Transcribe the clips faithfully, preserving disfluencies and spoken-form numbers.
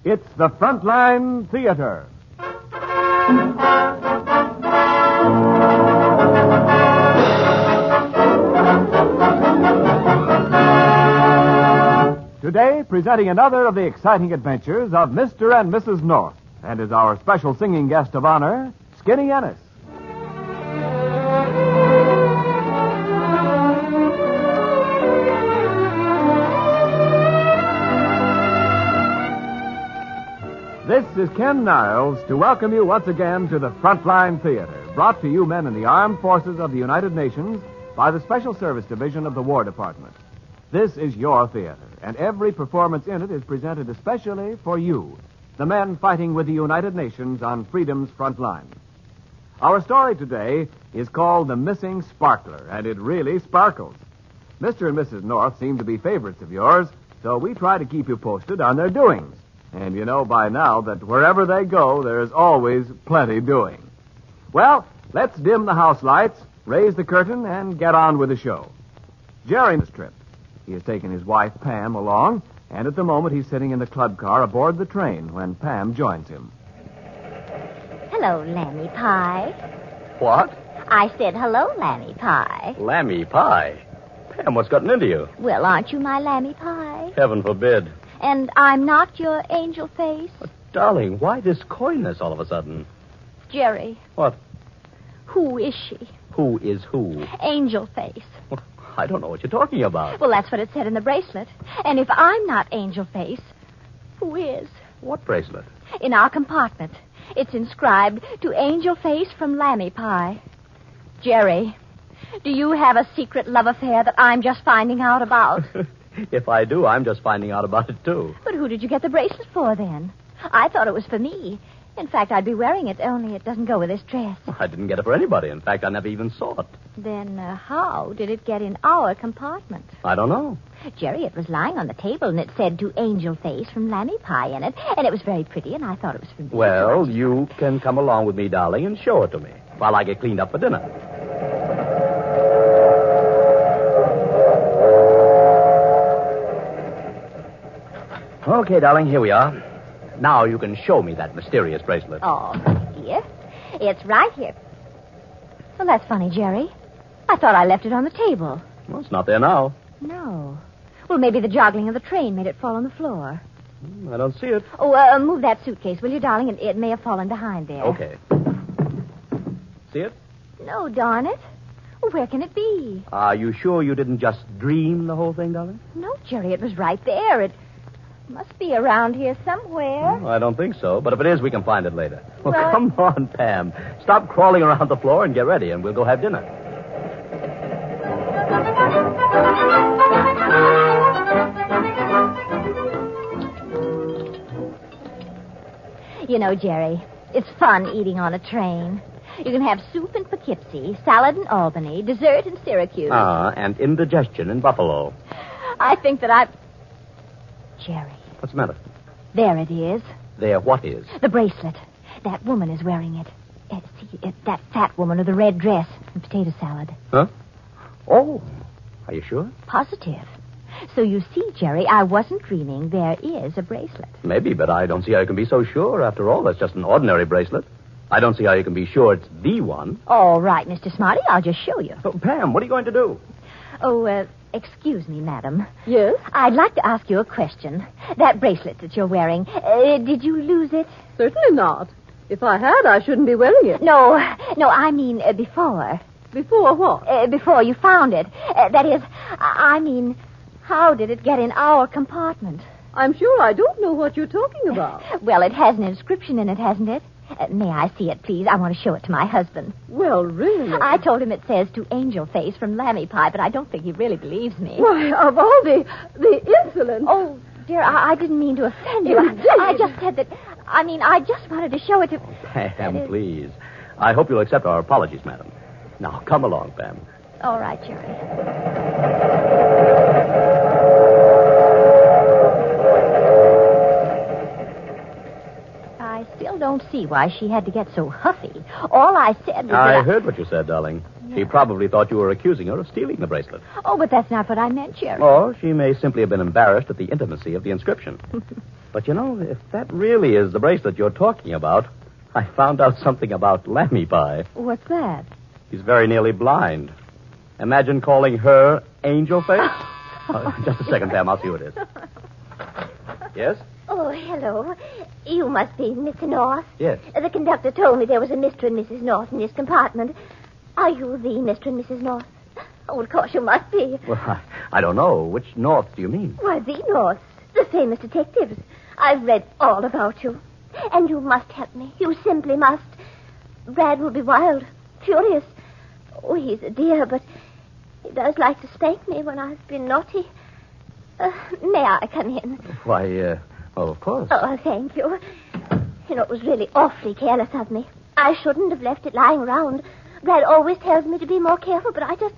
It's the Frontline Theater. Today, presenting another of the exciting adventures of Mister and Missus North, and is our special singing guest of honor, Skinny Ennis. This is Ken Niles to welcome you once again to the Frontline Theater, brought to you men in the Armed Forces of the United Nations by the Special Service Division of the War Department. This is your theater, and every performance in it is presented especially for you, the men fighting with the United Nations on freedom's front line. Our story today is called The Missing Sparkler, and it really sparkles. Mister and Missus North seem to be favorites of yours, so we try to keep you posted on their doings. And you know by now that wherever they go, there is always plenty doing. Well, let's dim the house lights, raise the curtain, and get on with the show. Jerry this trip. He has taken his wife, Pam, along, and at the moment he's sitting in the club car aboard the train when Pam joins him. Hello, Lammy Pie. What? I said hello, Lammy Pie. Lammy Pie? Pam, what's gotten into you? Well, aren't you my Lammy Pie? Heaven forbid. And I'm not your angel face? But, darling, why this coyness all of a sudden? Jerry. What? Who is she? Who is who? Angel face. Well, I don't know what you're talking about. Well, that's what it said in the bracelet. And if I'm not angel face, who is? What bracelet? In our compartment. It's inscribed to Angel Face from Lammy Pie. Jerry, do you have a secret love affair that I'm just finding out about? If I do, I'm just finding out about it, too. But who did you get the bracelet for, then? I thought it was for me. In fact, I'd be wearing it, only it doesn't go with this dress. I didn't get it for anybody. In fact, I never even saw it. Then uh, how did it get in our compartment? I don't know. Jerry, it was lying on the table, and it said to Angel Face from Lammy Pie in it, and it was very pretty, and I thought it was for me. Well, you can come along with me, darling, and show it to me while I get cleaned up for dinner. Okay, darling, here we are. Now you can show me that mysterious bracelet. Oh, dear. It's right here. Well, that's funny, Jerry. I thought I left it on the table. Well, it's not there now. No. Well, maybe the joggling of the train made it fall on the floor. I don't see it. Oh, uh, move that suitcase, will you, darling? It, it may have fallen behind there. Okay. See it? No, darn it. Well, where can it be? Are you sure you didn't just dream the whole thing, darling? No, Jerry, it was right there. It must be around here somewhere. Well, I don't think so, but if it is, we can find it later. Well, Well- come on, Pam. Stop crawling around the floor and get ready, and we'll go have dinner. You know, Jerry, it's fun eating on a train. You can have soup in Poughkeepsie, salad in Albany, dessert in Syracuse. Ah, and indigestion in Buffalo. I think that I... Jerry, What's the matter? there it is. There, what is? The bracelet. That woman is wearing it. Uh, see, uh, that fat woman with the red dress and potato salad. Huh? Oh, are you sure? Positive. So you see, Jerry, I wasn't dreaming. There is a bracelet. Maybe, but I don't see how you can be so sure. After all, that's just an ordinary bracelet. I don't see how you can be sure it's the one. All right, Mister Smarty, I'll just show you. Oh, Pam, what are you going to do? Oh, uh, excuse me, madam. Yes? I'd like to ask you a question. That bracelet that you're wearing, uh, did you lose it? Certainly not. If I had, I shouldn't be wearing it. No, no, I mean uh, before. Before what? Uh, before you found it. Uh, that is, I I mean, how did it get in our compartment? I'm sure I don't know what you're talking about. Well, it has an inscription in it, hasn't it? Uh, may I see it, please? I want to show it to my husband. Well, really? I told him it says to Angel Face from Lammy Pie, but I don't think he really believes me. Why, of all the the insolence. Oh, dear, I, I didn't mean to offend you. Indeed. I, I just said that, I mean, I just wanted to show it to... Pam, It is- please. I hope you'll accept our apologies, madam. Now, come along, Pam. All right, Jerry. I still don't see why she had to get so huffy. All I said was I that heard what you said, darling. She probably thought you were accusing her of stealing the bracelet. Oh, but that's not what I meant, Jerry. Or she may simply have been embarrassed at the intimacy of the inscription. But, you know, if that really is the bracelet you're talking about, I found out something about Lammy Pie. What's that? He's very nearly blind. Imagine calling her Angel Face. uh, just a second, Pam. I'll see who it is. Yes? Oh, hello. You must be Mister North. Yes. The conductor told me there was a Mister and Missus North in this compartment. Are you the Mister and Missus North? Oh, of course you must be. Well, I, I don't know. Which North do you mean? Why, the Norths. The famous detectives. I've read all about you. And you must help me. You simply must. Brad will be wild, furious. Oh, he's a dear, but he does like to spank me when I've been naughty. Uh, may I come in? Why, uh, oh, of course. Oh, thank you. You know, it was really awfully careless of me. I shouldn't have left it lying around. Brad always tells me to be more careful, but I just...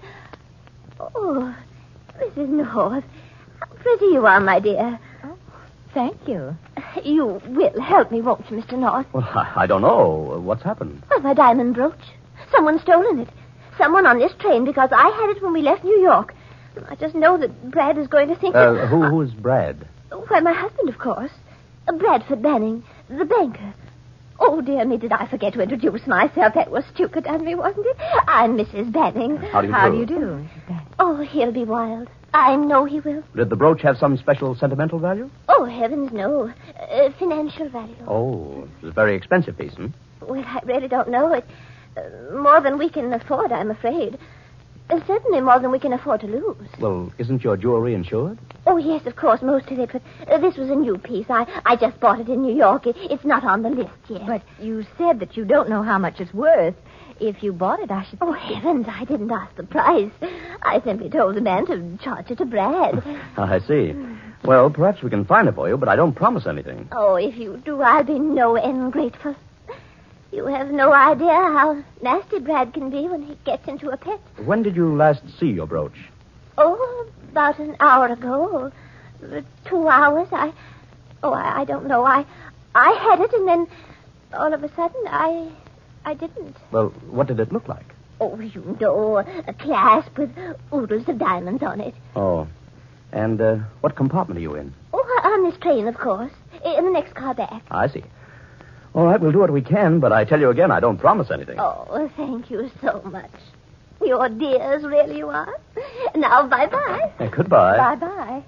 Oh, Missus North, how pretty you are, my dear. Oh, thank you. You will help me, won't you, Mister North? Well, I, I don't know. What's happened? Well, my diamond brooch. Someone's stolen it. Someone on this train, because I had it when we left New York. I just know that Brad is going to think Uh, that... who, who's Brad? Why, my husband, of course. Uh, Bradford Banning, the banker. Oh, dear me, did I forget to introduce myself? That was stupid of me, wasn't it? I'm Missus Banning. How do you How do? do you do, Missus Banning? Oh, he'll be wild. I know he will. Did the brooch have some special sentimental value? Oh, heavens, no. Uh, financial value. Oh, it was a very expensive piece, hmm? Well, I really don't know. It uh, more than we can afford, I'm afraid. Uh, certainly more than we can afford to lose. Well, isn't your jewelry insured? Oh, yes, of course, most of it. But uh, this was a new piece. I, I just bought it in New York. It, it's not on the list yet. But you said that you don't know how much it's worth. If you bought it, I should... Oh, heavens, I didn't ask the price. I simply told the man to charge it to Brad. I see. Well, perhaps we can find it for you, but I don't promise anything. Oh, if you do, I'll be no end grateful. You have no idea how nasty Brad can be when he gets into a pet. When did you last see your brooch? Oh, about an hour ago. Uh, Two hours. I... Oh, I, I don't know. I I had it, and then all of a sudden, I... I didn't. Well, what did it look like? Oh, you know, a clasp with oodles of diamonds on it. Oh. And uh, what compartment are you in? Oh, on this train, of course. In the next car back. I see. All right, we'll do what we can, but I tell you again, I don't promise anything. Oh, thank you so much. You're dears, really you are. Now, bye-bye. Hey, goodbye. Bye-bye.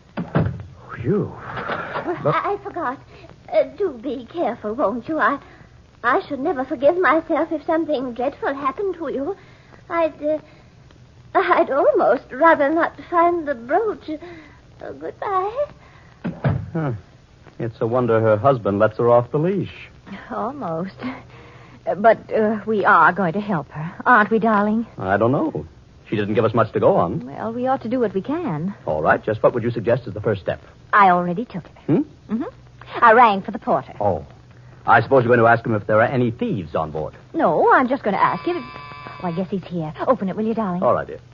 Phew. Look. I, I forgot. Uh, do be careful, won't you? I I should never forgive myself if something dreadful happened to you. I'd, uh, I'd almost rather not find the brooch. Uh, goodbye. Huh. It's a wonder her husband lets her off the leash. Almost. Uh, But uh, we are going to help her, aren't we, darling? I don't know. She didn't give us much to go on. Well, we ought to do what we can. All right, just what would you suggest as the first step? I already took it. Hmm? Mm-hmm. I rang for the porter. Oh. I suppose you're going to ask him if there are any thieves on board. No, I'm just going to ask him. Oh, I guess he's here. Open it, will you, darling? All right, dear.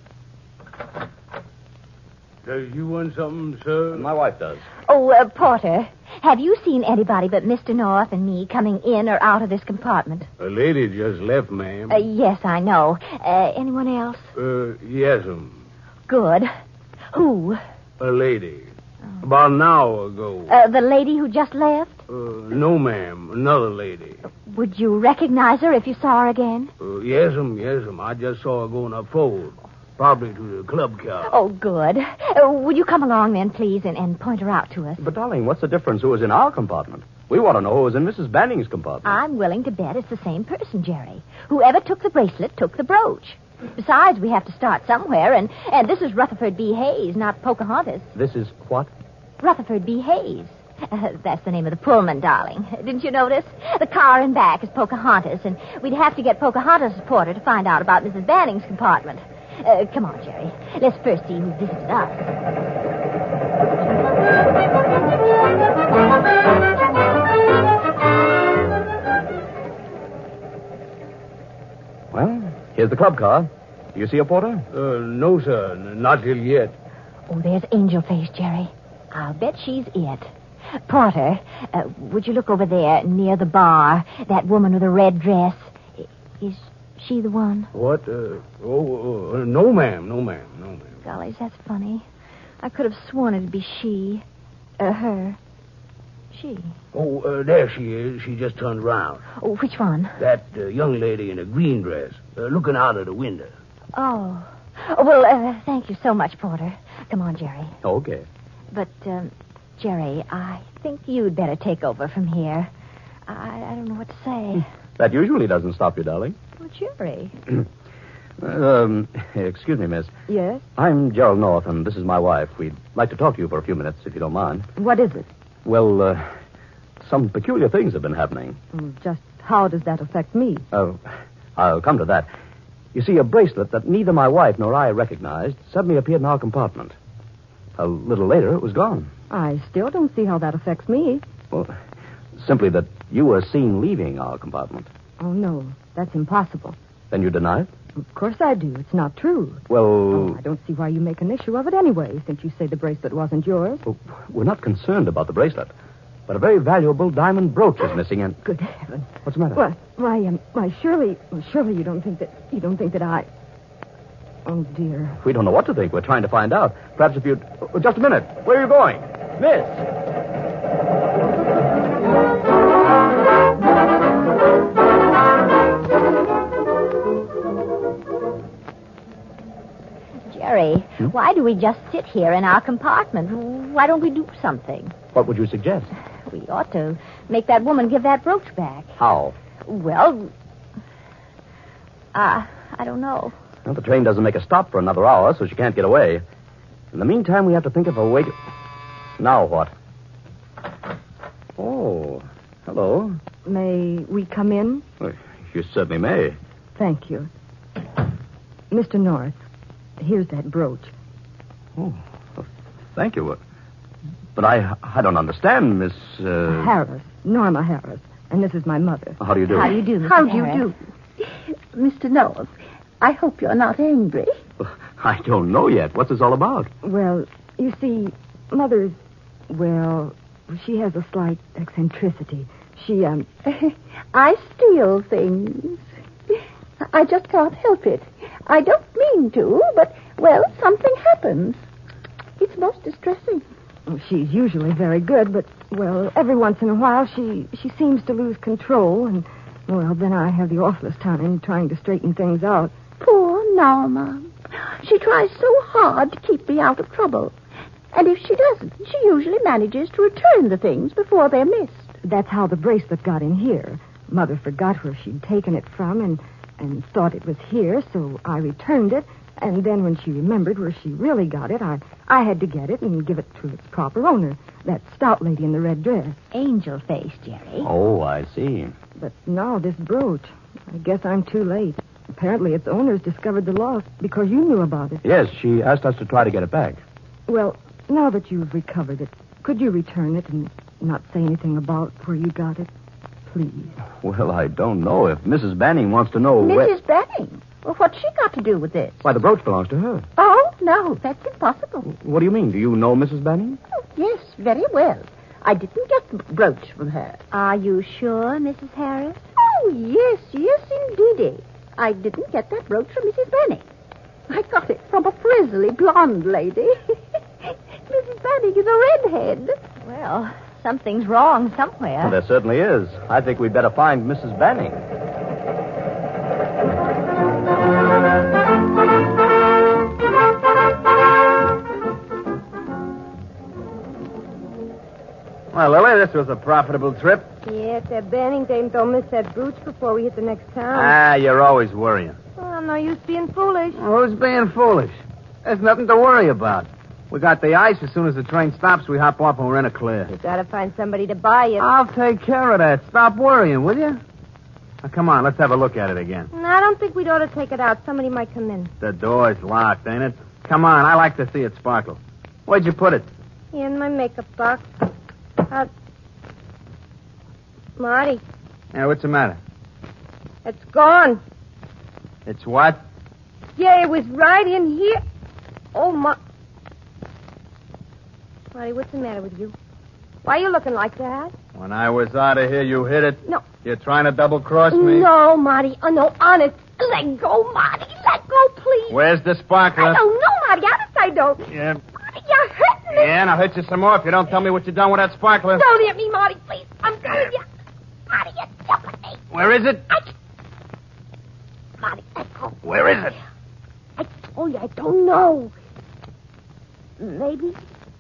Does you want something, sir? My wife does. Oh, uh, Porter, have you seen anybody but Mister North and me coming in or out of this compartment? A lady just left, ma'am. Uh, yes, I know. Uh, anyone else? Uh, yes'm. Good. Who? A lady. About an hour ago. Uh, the lady who just left? Uh, no, ma'am. Another lady. Would you recognize her if you saw her again? Uh, yes'm, yes'm. I just saw her going up forward. Probably to the club car. Oh, good. Uh, would you come along then, please, and, and point her out to us? But, darling, what's the difference who was in our compartment? We want to know who was in Missus Banning's compartment. I'm willing to bet it's the same person, Jerry. Whoever took the bracelet took the brooch. Besides, we have to start somewhere, and, and this is Rutherford B. Hayes, not Pocahontas. This is what? Rutherford B. Hayes. Uh, that's the name of the Pullman, darling. Didn't you notice? The car in back is Pocahontas, and we'd have to get Pocahontas' porter to find out about Missus Banning's compartment. Uh, come on, Jerry. Let's first see who visited us. Well, here's the club car. Do you see a porter? Uh, no, sir. N- Not till yet. Oh, there's Angel Face, Jerry. I'll bet she's it. Porter, uh, would you look over there near the bar? That woman with a red dress. I- Is she the one? What? Uh, oh, uh, no, ma'am. No, ma'am. No, ma'am. Golly, that's funny. I could have sworn it'd be she. Uh, her. she? Oh, uh, there she is. She just turned around. Oh, which one? That uh, young lady in a green dress, uh, looking out of the window. Oh. Oh, well, uh, thank you so much, Porter. Come on, Jerry. Okay. But, um, Jerry, I think you'd better take over from here. I, I don't know what to say. That usually doesn't stop you, darling. Well, Jerry. um, excuse me, miss. Yes? I'm Gerald North, and this is my wife. We'd like to talk to you for a few minutes, if you don't mind. What is it? Well, uh, some peculiar things have been happening. Mm, Just how does that affect me? Uh, I'll come to that. You see, a bracelet that neither my wife nor I recognized suddenly appeared in our compartment. A little later, it was gone. I still don't see how that affects me. Well, simply that you were seen leaving our compartment. Oh, no. That's impossible. Then you deny it? Of course I do. It's not true. Well, Oh, I don't see why you make an issue of it anyway, since you say the bracelet wasn't yours. well, we're not concerned about the bracelet. But a very valuable diamond brooch is missing, and... Good heavens. What's the matter? Why, why, um, why, surely, well, surely you don't think that, you don't think that I... Oh, dear. We don't know what to think. We're trying to find out. Perhaps if you'd... Oh, just a minute. Where are you going? Miss! Jerry, why do we just sit here in our compartment? Why don't we do something? What would you suggest? We ought to make that woman give that brooch back. How? Well, uh, I don't know. Well, the train doesn't make a stop for another hour, so she can't get away. In the meantime, we have to think of a way to... Now what? Oh, hello. May we come in? Well, you certainly may. Thank you. Mister North, here's that brooch. Oh, well, thank you. But I I don't understand, Miss... Uh... Harris, Norma Harris. And this is my mother. How do you do? How do you do, Missus How do you Harris? do? Mister North, I hope you're not angry. I don't know yet. What's this all about? Well, you see, Mother's, well, she has a slight eccentricity. She, um... I steal things. I just can't help it. I don't mean to, but, well, something happens. It's most distressing. She's usually very good, but, well, every once in a while she, she seems to lose control, and, well, then I have the awfulest time trying to straighten things out. Poor Norma. She tries so hard to keep me out of trouble. And if she doesn't, she usually manages to return the things before they're missed. That's how the bracelet got in here. Mother forgot where she'd taken it from and, and thought it was here, so I returned it. And then when she remembered where she really got it, I, I had to get it and give it to its proper owner, that stout lady in the red dress. Angel face, Jerry. Oh, I see. But now this brooch, I guess I'm too late. Apparently its owners discovered the loss because you knew about it. Yes, she asked us to try to get it back. Well, now that you've recovered it, could you return it and not say anything about where you got it? Please. Well, I don't know. If Missus Banning wants to know where... Missus Banning? Well, what's she got to do with this? Why, the brooch belongs to her. Oh, no, that's impossible. What do you mean? Do you know Missus Banning? Oh, yes, very well. I didn't get the brooch from her. Are you sure, Missus Harris? Oh, yes, yes, indeedy. I didn't get that brooch from Missus Banning. I got it from a frizzly blonde lady. Missus Banning is a redhead. Well, something's wrong somewhere. Well, there certainly is. I think we'd better find Missus Banning. Well, Lily, this was a profitable trip. Yes, that Banning dame don't miss that brooch before we hit the next town. Ah, you're always worrying. Well, no use being foolish. Who's being foolish? There's nothing to worry about. We got the ice. As soon as the train stops, we hop off and we're in a clear. You gotta find somebody to buy it. I'll take care of that. Stop worrying, will you? Now, come on, let's have a look at it again. No, I don't think we'd ought to take it out. Somebody might come in. The door's locked, ain't it? Come on, I like to see it sparkle. Where'd you put it? In my makeup box. Uh, Marty, Yeah, what's the matter? it's gone. It's what? Yeah, it was right in here. Oh, my... Marty, what's the matter with you? Why are you looking like that? When I was out of here, you hit it? No. You're trying to double-cross me? No, Marty. Oh, no, honest. Let go, Marty. Let go, please. Where's the sparkler? I don't know, Marty. Honest, I don't. Yeah. Marty, you're hurting Yeah, and I'll hit you some more if you don't tell me what you done with that sparkler. Don't hit me, Marty, please. I'm telling you. Marty, you stupid me. Where is it? I... Marty, let go. Where is it? I told you, I don't know. Maybe.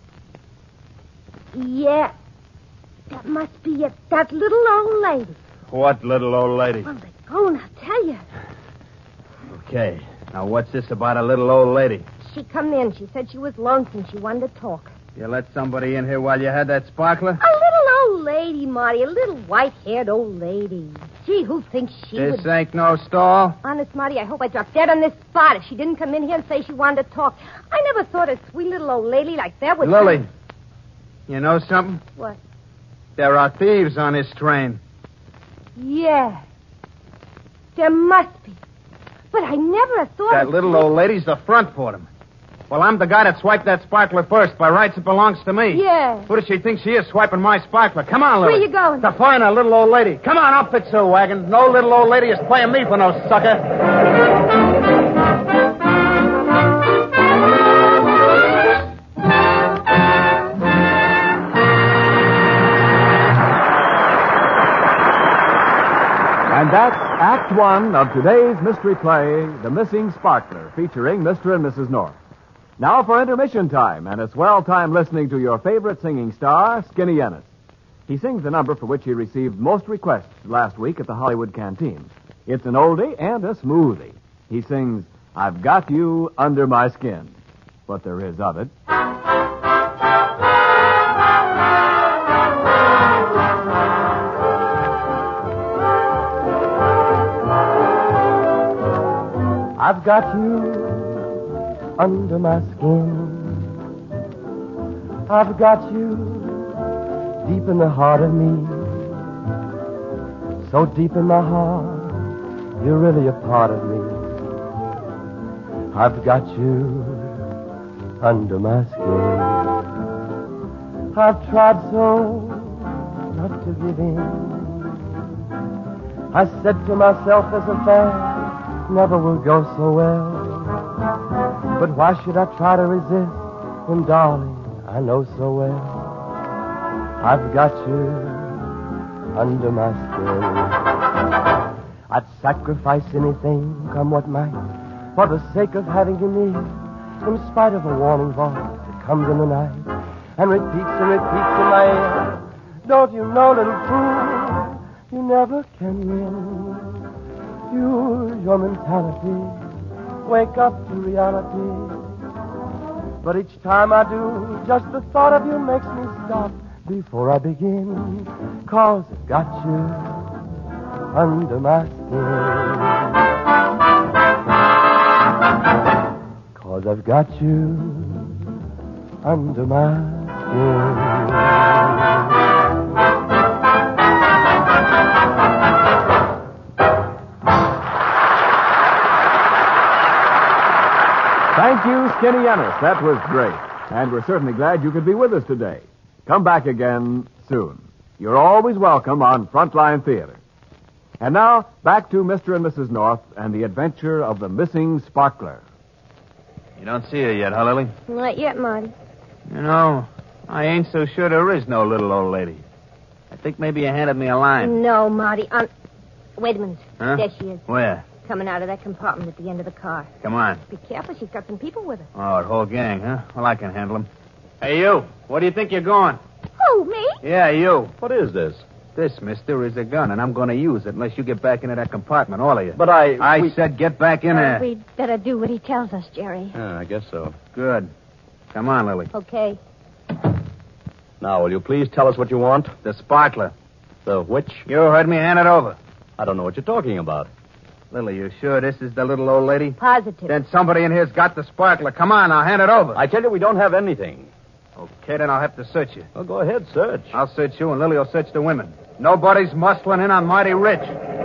Yeah. That must be it. That little old lady. What little old lady? Well, they're going, I'll tell you. Okay. Now, what's this about a little old lady? She come in. She said she was lonesome. She wanted to talk. You let somebody in here while you had that sparkler? A little old lady, Marty. A little white-haired old lady. Gee, who thinks she This would... ain't no stall. Honest, Marty, I hope I dropped dead on this spot if she didn't come in here and say she wanted to talk. I never thought a sweet little old lady like that would... Lily, you know something? What? There are thieves on this train. Yeah. There must be. But I never thought... That of... little old lady's the front for them. Well, I'm the guy that swiped that sparkler first. By rights, it belongs to me. Yeah. Who does she think she is swiping my sparkler? Come on, Lily. Where you going? To find a little old lady. Come on, I'll fix her wagon. No little old lady is playing me for no sucker. And that's Act One of today's mystery play, The Missing Sparkler, featuring Mister and Missus North. Now for intermission time, and a swell time listening to your favorite singing star, Skinny Ennis. He sings the number for which he received most requests last week at the Hollywood Canteen. It's an oldie and a smoothie. He sings, I've Got You Under My Skin. What there is of it. I've got you under my skin. I've got you deep in the heart of me. So deep in my heart, you're really a part of me. I've got you under my skin. I've tried so not to give in. I said to myself, this affair never will go so well. But why should I try to resist when, darling, I know so well I've got you under my skin. I'd sacrifice anything, come what might, for the sake of having you near, in spite of a warning voice that comes in the night and repeats and repeats in my ear. Don't you know, little fool, you never can win. Use your mentality. Wake up to reality. But each time I do, just the thought of you makes me stop before I begin. Cause I've got you under my skin. Cause I've got you under my skin. Thank you, Skinny Ennis. That was great. And we're certainly glad you could be with us today. Come back again soon. You're always welcome on Frontline Theater. And now, back to Mister and Missus North and the adventure of the missing sparkler. You don't see her yet, huh, Lily? Not yet, Marty. You know, I ain't so sure there is no little old lady. I think maybe you handed me a line. No, Marty. Um, wait a minute. Huh? There she is. Where? Coming out of that compartment at the end of the car. Come on. Be careful. She's got some people with her. Oh, a whole gang, huh? Well, I can handle them. Hey, you. Where do you think you're going? Who, me? Yeah, you. What is this? This, mister, is a gun, and I'm going to use it unless you get back into that compartment, all of you. But I... I we... said get back in there. We'd better do what he tells us, Jerry. Yeah, I guess so. Good. Come on, Lily. Okay. Now, will you please tell us what you want? The sparkler. The which? You heard me. Hand it over. I don't know what you're talking about. Lily, you sure this is the little old lady? Positive. Then somebody in here's got the sparkler. Come on, now, hand it over. I tell you, we don't have anything. Okay, then I'll have to search you. Well, go ahead, search. I'll search you, and Lily will search the women. Nobody's muscling in on Mighty Rich.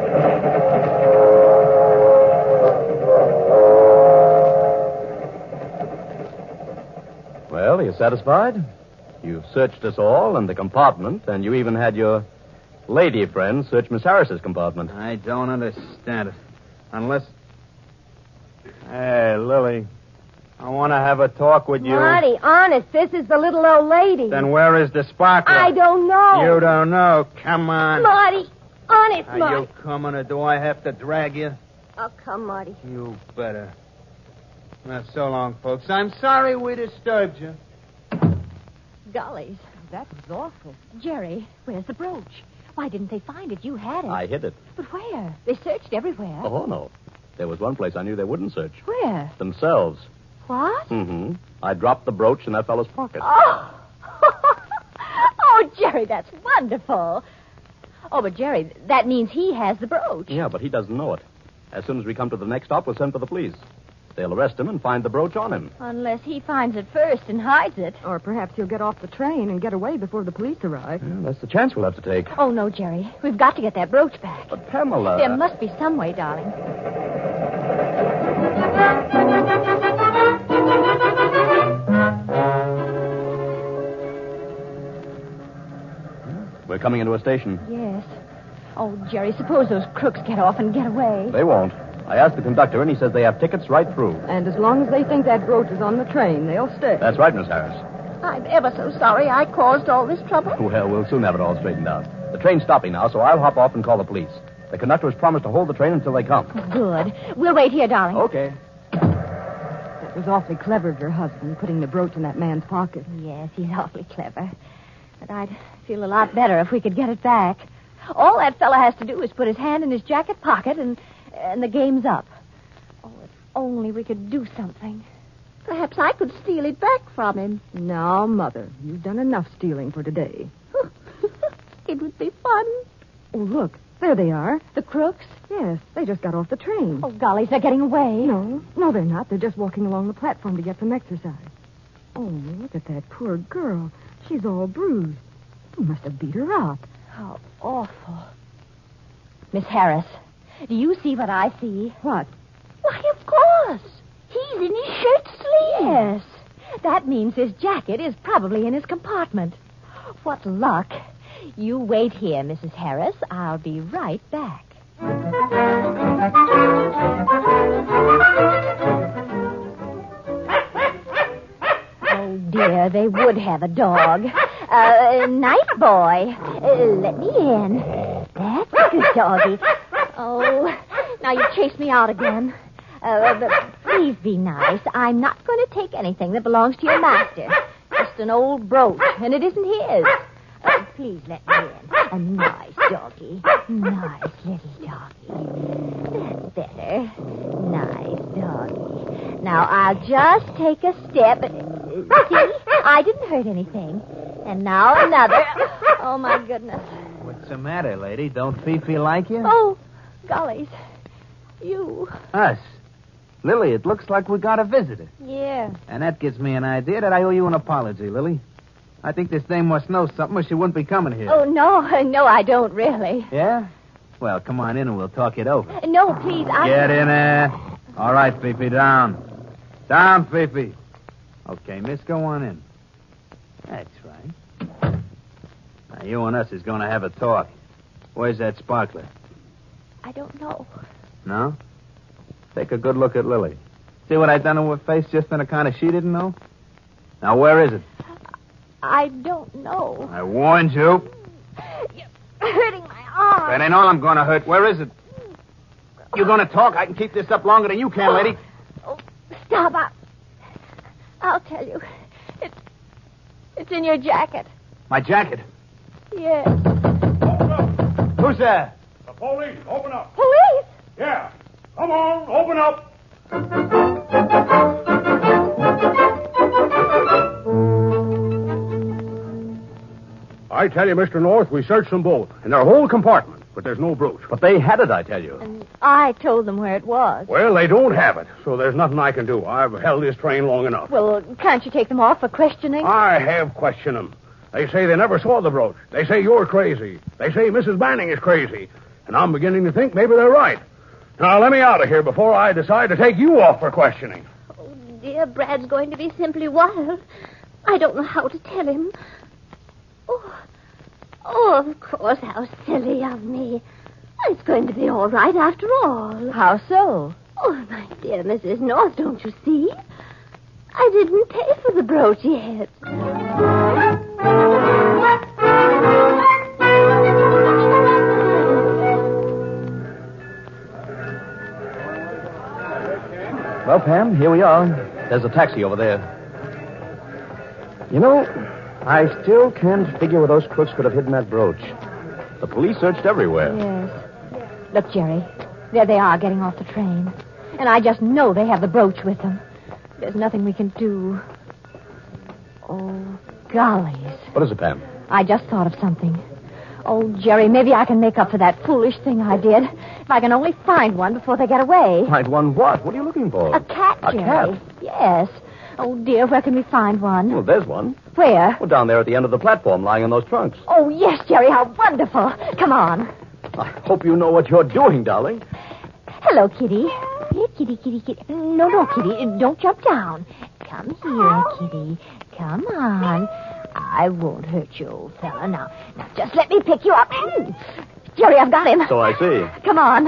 Well, are you satisfied? You've searched us all and the compartment, and you even had your lady friend search Miss Harris's compartment. I don't understand it. Unless... Hey, Lily. I want to have a talk with you. Marty, honest, this is the little old lady. Then where is the sparkler? I don't know. You don't know. Come on. Marty, honest, Are Marty. you coming, or do I have to drag you? Oh, come, Marty. You better. Well, so long, folks. I'm sorry we disturbed you. Gollies, that was awful. Jerry, where's the brooch? Why didn't they find it? You had it. I hid it. But where? They searched everywhere. Oh, no. There was one place I knew they wouldn't search. Where? Themselves. What? Mm-hmm. I dropped the brooch in that fellow's pocket. Oh. Oh, Jerry, that's wonderful. Oh, but Jerry, that means he has the brooch. Yeah, but he doesn't know it. As soon as we come to the next stop, we'll send for the police. They'll arrest him and find the brooch on him. Unless he finds it first and hides it. Or perhaps he'll get off the train and get away before the police arrive. Yeah, that's the chance we'll have to take. Oh, no, Jerry. We've got to get that brooch back. But, Pamela... There must be some way, darling. We're coming into a station. Yes. Oh, Jerry, suppose those crooks get off and get away. They won't. I asked the conductor, and he says they have tickets right through. And as long as they think that brooch is on the train, they'll stay. That's right, Miss Harris. I'm ever so sorry I caused all this trouble. Well, we'll soon have it all straightened out. The train's stopping now, so I'll hop off and call the police. The conductor has promised to hold the train until they come. Good. We'll wait here, darling. Okay. That was awfully clever of your husband, putting the brooch in that man's pocket. Yes, he's awfully clever. But I'd feel a lot better if we could get it back. All that fella has to do is put his hand in his jacket pocket, and, and the game's up. Oh, if only we could do something. Perhaps I could steal it back from him. No, Mother, you've done enough stealing for today. It would be fun. Oh, look, there they are. The crooks? Yes, they just got off the train. Oh, golly, they're getting away. No, no, they're not. They're just walking along the platform to get some exercise. Oh, look at that poor girl. She's all bruised. He must have beat her up. How awful. Miss Harris, do you see what I see? What? Why, of course. He's in his shirt sleeve. Yes. That means his jacket is probably in his compartment. What luck. You wait here, Missus Harris. I'll be right back. Oh, dear, they would have a dog. Uh, night boy. Uh, let me in. That's a good doggy. Oh, now you chase me out again. Uh, but please be nice. I'm not going to take anything that belongs to your master. Just an old brooch, and it isn't his. Uh, please let me in. A nice doggy. Nice little doggy. That's better. Nice doggy. Now, I'll just take a step. Uh, see? I didn't hurt anything. And now another. Oh, my goodness. What's the matter, lady? Don't Fifi like you? Oh, gollies. You. Us? Lily, it looks like we got a visitor. Yeah. And that gives me an idea that I owe you an apology, Lily. I think this dame must know something or she wouldn't be coming here. Oh, no. No, I don't really. Yeah? Well, come on in and we'll talk it over. No, please, I... Get in there. All right, Fifi, down. Down, Fifi. Okay, miss, go on in. That's right. Now, you and us is going to have a talk. Where's that sparkler? I don't know. No? Take a good look at Lily. See what I done to her face just on account of she didn't know? Now, where is it? I don't know. I warned you. You're hurting my arm. That ain't all I'm going to hurt. Where is it? You're going to talk? I can keep this up longer than you can, lady. Oh, stop. I, I'll tell you. It's, it's in your jacket. My jacket? Yes. Who's there? The police. Open up. Police? Yeah. Come on. Open up. I tell you, Mister North, we searched them both in their whole compartment, but there's no brooch. But they had it, I tell you. And I told them where it was. Well, they don't have it, so there's nothing I can do. I've held this train long enough. Well, can't you take them off for questioning? I have questioned them. They say they never saw the brooch. They say you're crazy. They say Missus Banning is crazy. And I'm beginning to think maybe they're right. Now, let me out of here before I decide to take you off for questioning. Oh, dear, Brad's going to be simply wild. I don't know how to tell him. Oh, oh, of course, how silly of me. It's going to be all right after all. How so? Oh, my dear Missus North, don't you see? I didn't pay for the brooch yet. Well, Pam, here we are. There's a taxi over there. You know, I still can't figure where those crooks could have hidden that brooch. The police searched everywhere. Yes. Look, Jerry. There they are getting off the train. And I just know they have the brooch with them. There's nothing we can do. Oh, gollies. What is it, Pam? I just thought of something. Oh, Jerry, maybe I can make up for that foolish thing I did. If I can only find one before they get away. Find one what? What are you looking for? A cat, A Jerry. cat? Yes. Oh, dear, where can we find one? Well, there's one. Where? Well, down there at the end of the platform, lying on those trunks. Oh, yes, Jerry, how wonderful. Come on. I hope you know what you're doing, darling. Hello, Kitty. Here, Kitty, Kitty, Kitty. No, no, Kitty, don't jump down. Come here, Kitty. Come on. I won't hurt you, old fella. Now, now, just let me pick you up. Jerry, I've got him. So I see. Come on.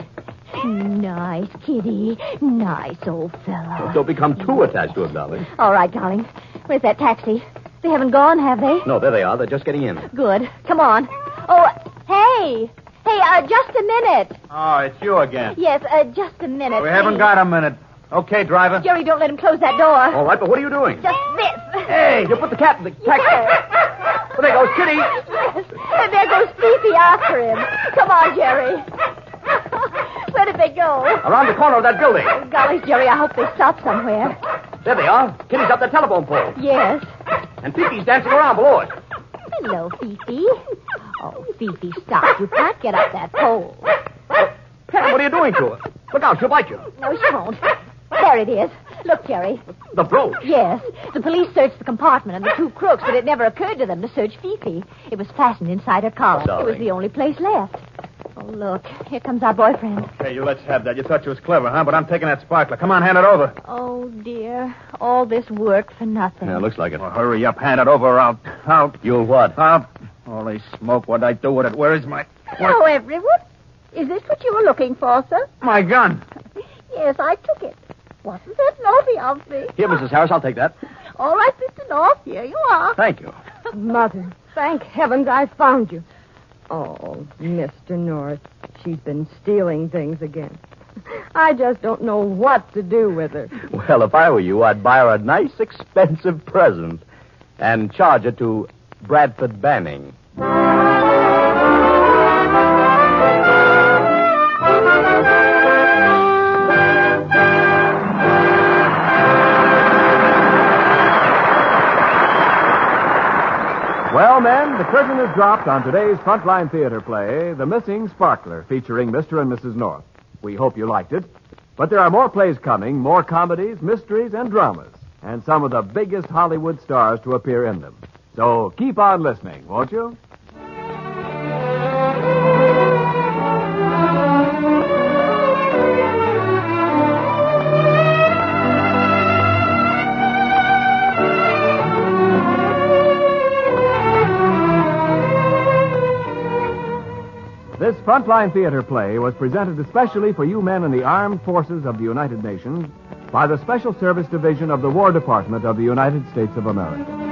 Nice, Kitty. Nice, old fella. Well, don't become too attached to him, darling. All right, darling. Where's that taxi? They haven't gone, have they? No, there they are. They're just getting in. Good. Come on. Oh, hey. Hey, uh, just a minute. Oh, it's you again. Yes, uh, just a minute. We haven't please. got a minute. Okay, driver. Jerry, don't let him close that door. All right, but what are you doing? Just this. Hey, you put the cat in the taxi. Yes. Well, there goes Kitty. Yes. And there goes Fifi after him. Come on, Jerry. Where did they go? Around the corner of that building. Oh, golly, Jerry, I hope they stop somewhere. There they are. Kitty's up the telephone pole. Yes. And Fifi's dancing around below it. Hello, Fifi. Oh, Fifi, stop. You can't get up that pole. Pam, what are you doing to her? Look out, she'll bite you. No, she won't. There it is. Look, Jerry. The brooch. Yes. The police searched the compartment and the two crooks, but it never occurred to them to search Fifi. It was fastened inside her collar. Darling. It was the only place left. Oh, look. Here comes our boyfriend. Okay, you let's have that. You thought you was clever, huh? But I'm taking that sparkler. Come on, hand it over. Oh, dear. All this work for nothing. Yeah, looks like it. Well, hurry up, hand it over. I'll, I'll, You'll what? I'll. Holy smoke! What'd I do with it? Where is my, Hello, everyone. Is this what you were looking for, sir? my gun? Yes, I took it. Wasn't that naughty of me? Here, Missus Harris, I'll take that. All right, Mister North, here you are. Thank you. Mother, thank heavens I found you. Oh, Mister North, she's been stealing things again. I just don't know what to do with her. Well, if I were you, I'd buy her a nice, expensive present and charge it to Bradford Banning. Well, men, the curtain is dropped on today's Frontline Theater play, The Missing Sparkler, featuring Mister and Missus North. We hope you liked it. But there are more plays coming, more comedies, mysteries, and dramas, and some of the biggest Hollywood stars to appear in them. So keep on listening, won't you? This Frontline Theater play was presented especially for you men in the armed forces of the United Nations by the Special Service Division of the War Department of the United States of America.